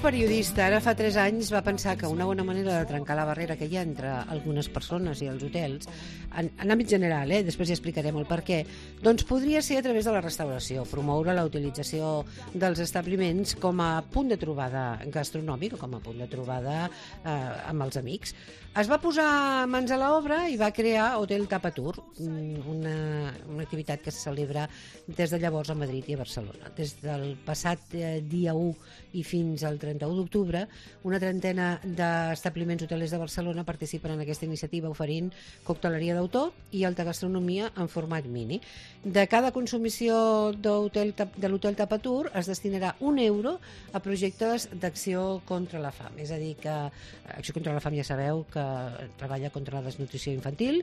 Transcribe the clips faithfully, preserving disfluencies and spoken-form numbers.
periodista, ara fa tres anys va pensar que una bona manera de trencar la barrera que hi ha entre algunes persones i els hotels, en, en àmbit general, eh, després ja explicarem el per què, doncs podria ser a través de la restauració, promoure la utilització dels establiments com a punt de trobada gastronòmic o com a punt de trobada eh, amb els amics. Es va posar mans a l'obra i va crear Hotel Tapatur, una, una activitat que se celebra des de llavors a Madrid i a Barcelona. Des del passat eh, dia u i fins al trenta-u d'octubre, una trentena d'establiments hotelers de Barcelona participen en aquesta iniciativa oferint cocteleria d'autor i alta gastronomia en format mini. De cada consumició de l'Hotel Tapatur es destinarà un euro a projectes d'acció contra la fam. És a dir, que Acció contra la fam ja sabeu que treballa contra la desnutrició infantil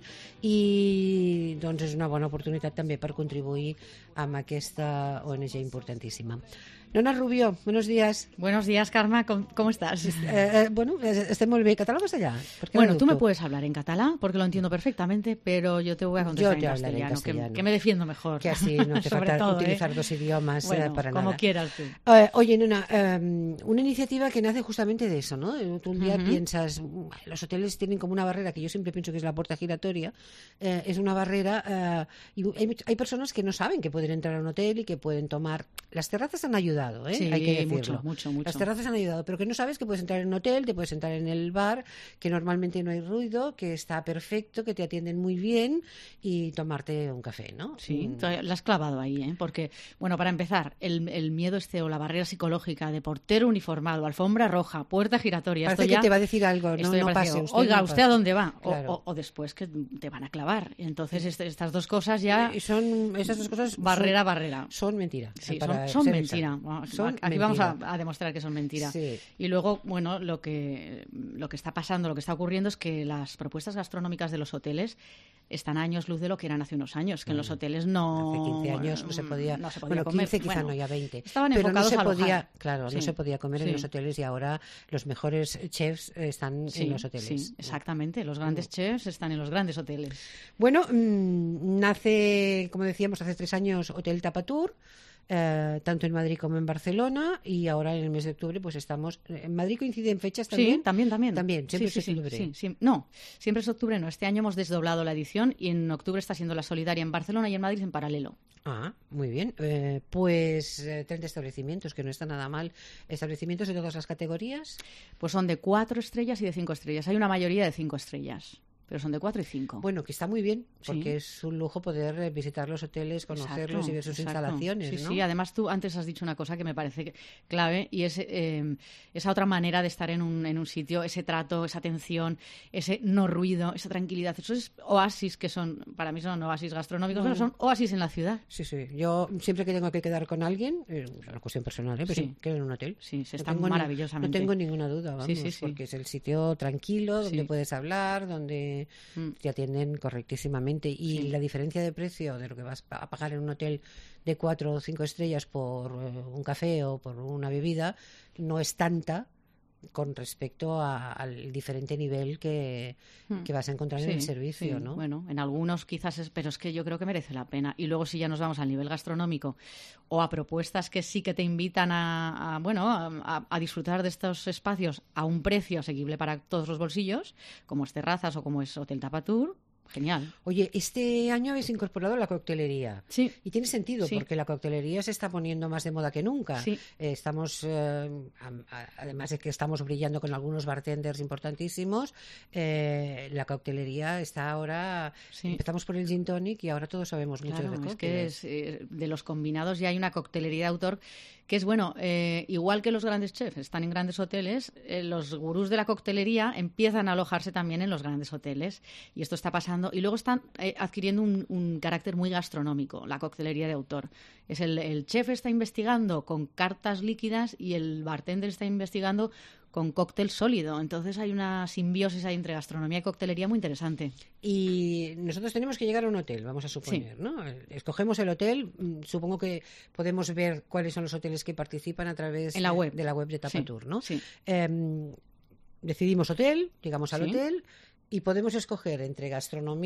i doncs és una bona oportunitat també per contribuir amb aquesta O N G importantíssima. Nona Rubio, buenos días. Buenos días, Carme, ¿cómo, cómo estás? Eh, eh, bueno, estem molt bé. ¿Català o castellà? Bueno, tú me puedes hablar en catalán porque lo entiendo perfectamente, pero yo te voy a contestar en castellano, en castellano. Que, que me defiendo mejor. Que así no te falta todo, utilizar ¿eh? dos idiomas bueno, eh, para como nada. quieras tú. Uh, oye, Nona, um, una iniciativa que nace justamente de eso, ¿no? Tú un día uh-huh. piensas, los hoteles tienen como una barrera que yo siempre pienso que es la puerta giratoria, eh, es una barrera, uh, y hay, hay personas que no saben que pueden entrar a un hotel y que pueden tomar. Las terrazas han ayudado, ¿eh? Sí, hay que decirlo. Mucho, mucho, mucho. Las terrazas han ayudado, pero que no sabes que puedes entrar en un hotel, te puedes entrar en el bar, que normalmente no hay ruido, que está perfecto, que te atienden muy bien y tomarte un café, ¿no? Sí, mm. la has clavado ahí, ¿eh? Porque, bueno, para empezar, el, el miedo este o la barrera psicológica de portero uniformado, alfombra roja, puerta giratoria. Parece esto que ya, te va a decir algo, no, no pase usted. Oiga, no ¿usted pase. a dónde va? Claro. O, o, o después que te van a clavar. Entonces, este, estas dos cosas ya... Son, esas dos cosas... Barrera, son, barrera. Son mentira. Sí, son, son mentira. Son Aquí mentira. Vamos a, a demostrar que son mentiras. Sí. Y luego, bueno, lo que, lo que está pasando, lo que está ocurriendo es que las propuestas gastronómicas de los hoteles están a años luz de lo que eran hace unos años, que en los hoteles no... Hace quince años no se podía, no se podía bueno, comer. quince quizá bueno, no, ya veinte. Estaban pero enfocados no se a podía, alojar. claro, sí. no se podía comer sí. en los hoteles y ahora los mejores chefs están sí, en los hoteles. Sí, exactamente, los grandes mm. chefs están en los grandes hoteles. Bueno, mmm, nace, como decíamos, hace tres años Hotel Tapatur, Eh, tanto en Madrid como en Barcelona, y ahora en el mes de octubre pues estamos... ¿En Madrid coinciden fechas también? Sí, también, también. También, siempre sí, es sí, octubre. Sí, sí, sí. No, siempre es octubre, no. Este año hemos desdoblado la edición y en octubre está siendo la solidaria en Barcelona y en Madrid en paralelo. Ah, muy bien. Eh, pues eh, treinta establecimientos, que no está nada mal. ¿Establecimientos de todas las categorías? Pues son de cuatro estrellas y de cinco estrellas. Hay una mayoría de cinco estrellas. Pero son de cuatro y cinco. Bueno, que está muy bien, porque sí. es un lujo poder visitar los hoteles, conocerlos exacto, y ver sus exacto. instalaciones, sí, ¿no? Sí, además tú antes has dicho una cosa que me parece clave y es eh, esa otra manera de estar en un, en un sitio, ese trato, esa atención, ese no ruido, esa tranquilidad. Esos oasis que son, para mí son oasis gastronómicos, bueno, pero son oasis en la ciudad. Sí, sí. Yo siempre que tengo que quedar con alguien, es una cuestión personal, ¿eh? Pero sí, sí quedo en un hotel. Sí, se no está maravillosamente. Ni, no tengo ninguna duda, vamos, sí, sí, sí. porque es el sitio tranquilo, donde sí. puedes hablar, donde... te atienden correctísimamente y sí. la diferencia de precio de lo que vas a pagar en un hotel de cuatro o cinco estrellas por uh, un café o por una bebida no es tanta con respecto a, al diferente nivel que, hmm. que vas a encontrar sí, en el servicio, sí. ¿no? Bueno, en algunos quizás es, pero es que yo creo que merece la pena. Y luego si ya nos vamos al nivel gastronómico o a propuestas que sí que te invitan a, a bueno, a, a disfrutar de estos espacios a un precio asequible para todos los bolsillos, como es Terrazas o como es Hotel Tapatur. Genial. Oye, este año habéis incorporado la coctelería. Sí. Y tiene sentido, sí. porque la coctelería se está poniendo más de moda que nunca. Sí. Eh, estamos, eh, a, además de que estamos brillando con algunos bartenders importantísimos, eh, la coctelería está ahora... Sí. Empezamos por el gin tonic y ahora todos sabemos mucho claro, de cócteles. Es que es, eh, de los combinados ya hay una coctelería de autor que es, bueno, eh, igual que los grandes chefs están en grandes hoteles, eh, los gurús de la coctelería empiezan a alojarse también en los grandes hoteles. Y esto está pasando. Y luego están eh, adquiriendo un, un carácter muy gastronómico, la coctelería de autor. Es el, el chef está investigando con cartas líquidas y el bartender está investigando con cóctel sólido. Entonces hay una simbiosis ahí entre gastronomía y coctelería muy interesante. Y nosotros tenemos que llegar a un hotel, vamos a suponer, sí. ¿no? Escogemos el hotel, supongo que podemos ver cuáles son los hoteles que participan a través en la web. de, de la web de Tapatur, sí. ¿no? Sí. Eh, decidimos hotel, llegamos al sí. hotel y podemos escoger entre gastronomía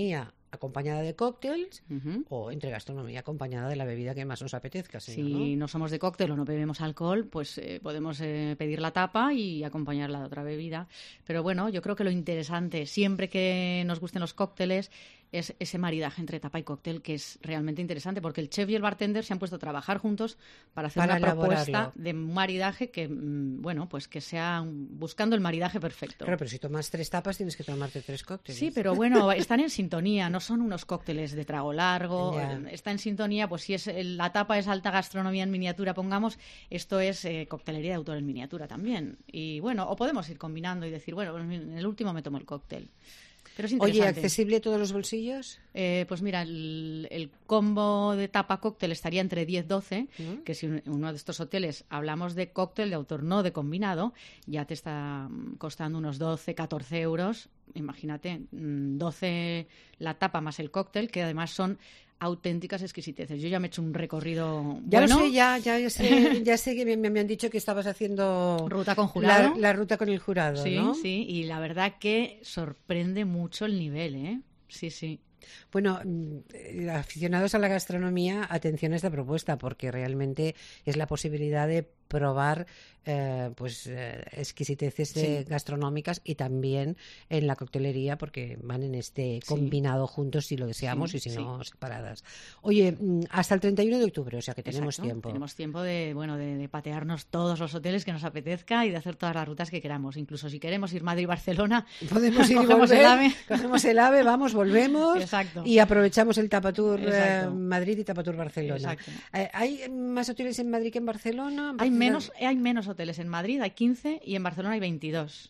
acompañada de cócteles Uh-huh. o entre gastronomía acompañada de la bebida que más nos apetezca. Si Señor, no, ¿no? somos de cóctel o no bebemos alcohol, pues eh, podemos eh, pedir la tapa y acompañarla de otra bebida. Pero bueno, yo creo que lo interesante, siempre que nos gusten los cócteles, es ese maridaje entre tapa y cóctel, que es realmente interesante, porque el chef y el bartender se han puesto a trabajar juntos para hacer Para una propuesta elaborarlo. de un maridaje que, mm, bueno, pues que sea un- buscando el maridaje perfecto. Claro, pero si tomas tres tapas tienes que tomarte tres cócteles. Sí, pero bueno, están en sintonía, no son unos cócteles de trago largo, Ya. eh, está en sintonía, pues si es el- la tapa es alta gastronomía en miniatura, pongamos, esto es eh, coctelería de autor en miniatura también. Y bueno, o podemos ir combinando y decir, bueno, pues en el último me tomo el cóctel. Pero es Oye, interesante. ¿accesible a todos los bolsillos? Eh, pues mira, el, el combo de tapa cóctel estaría entre diez doce, ¿Mm? que si en uno de estos hoteles hablamos de cóctel de autor, no de combinado, ya te está mm, costando unos doce, catorce euros. Imagínate, mm, doce la tapa más el cóctel, que además son auténticas exquisiteces. Yo ya me he hecho un recorrido Ya bueno. lo sé, ya, ya, ya sé, ya sé que me, me han dicho que estabas haciendo Ruta con jurado. La, la ruta con el jurado, Sí, ¿no? sí, y la verdad que sorprende mucho el nivel, ¿eh? Sí, sí. Bueno, mm, aficionados a la gastronomía, atención a esta propuesta, porque realmente es la posibilidad de probar eh, pues eh, exquisiteces de- Sí. gastronómicas y también en la coctelería, porque van en este Sí. combinado juntos si lo deseamos Sí, y si sí. no separadas. Oye, mm, hasta el treinta y uno de octubre, o sea que tenemos Exacto. tiempo. Tenemos tiempo de, bueno, de, de patearnos todos los hoteles que nos apetezca y de hacer todas las rutas que queramos. Incluso si queremos ir Madrid-Barcelona, Podemos ir y cogemos volver, el AVE. cogemos el AVE, vamos, volvemos Exacto. y aprovechamos el Tapatur eh, Exacto. Madrid y Tapatur Barcelona. Exacto. Eh, ¿Hay más hoteles en Madrid que en Barcelona? Hay Barcelona- menos, hay menos hoteles. En Madrid hay quince y en Barcelona hay veintidós.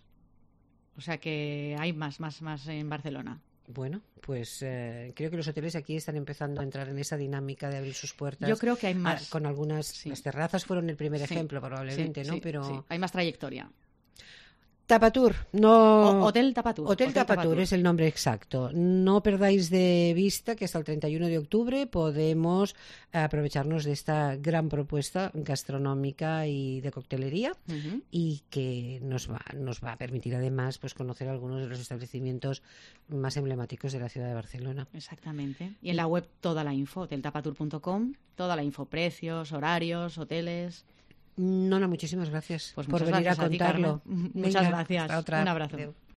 O sea que hay más, más, más en Barcelona. Bueno, pues eh, creo que los hoteles aquí están empezando a entrar en esa dinámica de abrir sus puertas. Yo creo que hay ah, más. con algunas, Sí. las terrazas fueron el primer Sí, ejemplo probablemente, sí, ¿no? sí, Pero sí. Hay más trayectoria. Tapatur, no. O- Hotel Tapatur. Hotel Tapatur es el nombre exacto. No perdáis de vista que hasta el treinta y uno de octubre podemos aprovecharnos de esta gran propuesta gastronómica y de coctelería Ujú. y que nos va, nos va a permitir además pues conocer algunos de los establecimientos más emblemáticos de la ciudad de Barcelona. Exactamente. Y en la web toda la info, hotel tapatur punto com, toda la info, precios, horarios, hoteles. No, no, muchísimas gracias Pues por muchas venir gracias a a ti, contarlo. Carmen. Muchas Venga, gracias. hasta otra. Un abrazo. Adeu.